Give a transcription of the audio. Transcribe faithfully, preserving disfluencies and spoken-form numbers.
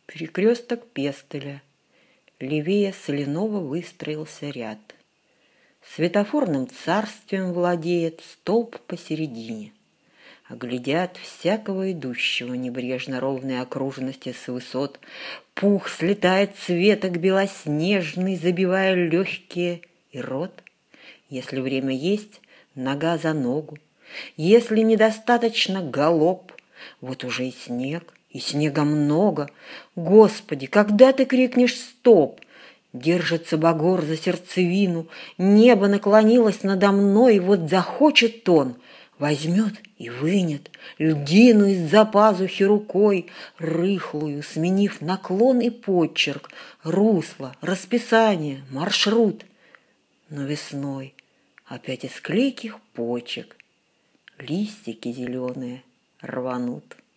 Перекресток Пестеля. Левее соляного выстроился ряд. Светофорным царствием владеет столб посередине. Оглядят всякого идущего небрежно ровные окружности с высот. Пух слетает с веток белоснежный, забивая легкие и рот. Если время есть, нога за ногу. Если недостаточно, галоп. Вот уже и снег, и снега много. Господи, когда ты крикнешь «стоп»? Держится багор за сердцевину, небо наклонилось надо мной, и вот захочет он, возьмет и вынет льдину из-за пазухи рукой, рыхлую, сменив наклон и почерк, русло, расписание, маршрут. Но весной опять из клейких почек листики зеленые рванут.